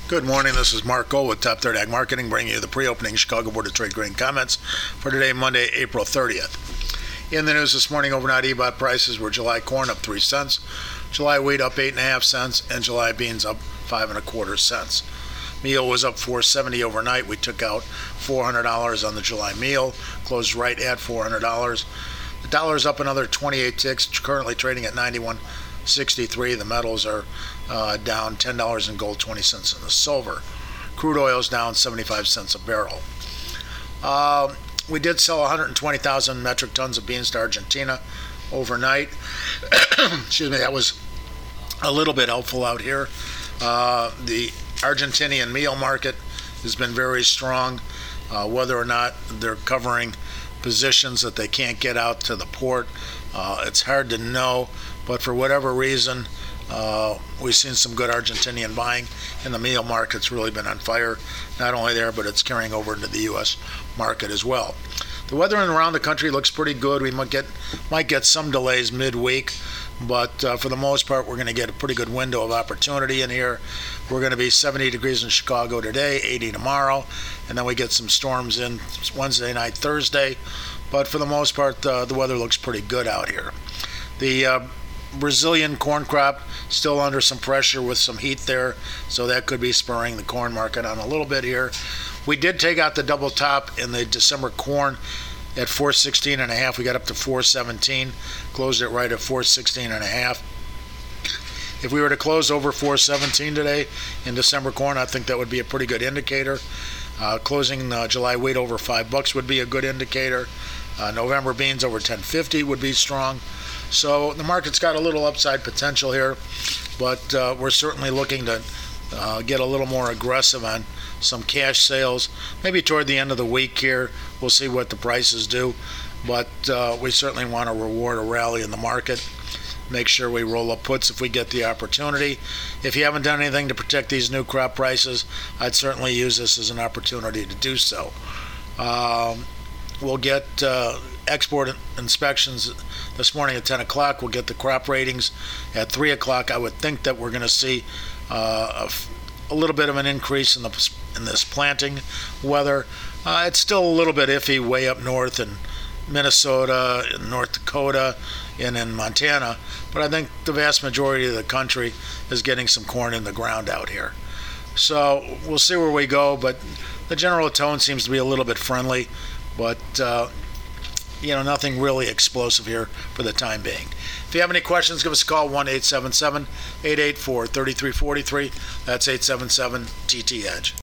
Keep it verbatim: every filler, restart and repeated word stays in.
Good morning. This is Mark Gold with Top thirty Ag Marketing, bringing you the pre-opening Chicago Board of Trade grain comments for today, Monday, April thirtieth. In the news this morning, overnight E B O T prices were July corn up three cents, July wheat up eight and a half cents, and July beans up five and a quarter cents. Meal was up four seventy overnight. We took out four hundred dollars on the July meal, closed right at four hundred dollars. The dollar's up another twenty-eight ticks, currently trading at ninety-one sixty-three. The metals are uh, down ten dollars in gold, twenty cents in the silver. Crude oil's down seventy-five cents a barrel. Uh, we did sell one hundred twenty thousand metric tons of beans to Argentina overnight. Excuse me, that was a little bit helpful out here. Uh, the Argentinian meal market has been very strong. Uh, whether or not they're covering positions that they can't get out to the port, uh, it's hard to know, but for whatever reason, uh, we've seen some good Argentinian buying, and the meal market's really been on fire, not only there, but it's carrying over into the U S market as well. The weather around the country looks pretty good. We might get might get some delays midweek, but uh, for the most part, we're going to get a pretty good window of opportunity in here. We're going to be seventy degrees in Chicago today, eighty tomorrow, and then we get some storms in Wednesday night, Thursday. But for the most part, uh, the weather looks pretty good out here. The uh, Brazilian corn crop still under some pressure with some heat there, so that could be spurring the corn market on a little bit here. We did take out the double top in the December corn at four sixteen and a half. We got up to four seventeen, closed it right at four sixteen and a half. If we were to close over four seventeen today in December corn, I think that would be a pretty good indicator. Uh, closing uh, July wheat over five bucks would be a good indicator. Uh, November beans over ten fifty would be strong. So the market's got a little upside potential here, but uh, we're certainly looking to uh, get a little more aggressive on some cash sales. Maybe toward the end of the week here, we'll see what the prices do, but uh, we certainly want to reward a rally in the market. Make sure we roll up puts if we get the opportunity. If you haven't done anything to protect these new crop prices, I'd certainly use this as an opportunity to do so. Um, we'll get uh, export inspections this morning at ten o'clock. We'll get the crop ratings at three o'clock. I would think that we're going to see uh, a, a little bit of an increase in the in this planting weather. Uh, it's still a little bit iffy way up north in Minnesota, in North Dakota, and in Montana, but I think the vast majority of the country is getting some corn in the ground out here. So we'll see where we go, but the general tone seems to be a little bit friendly, but uh, you know, nothing really explosive here for the time being. If you have any questions, give us a call, one eight seven seven, eight eight four, three three four three. That's eight seven seven T T Edge.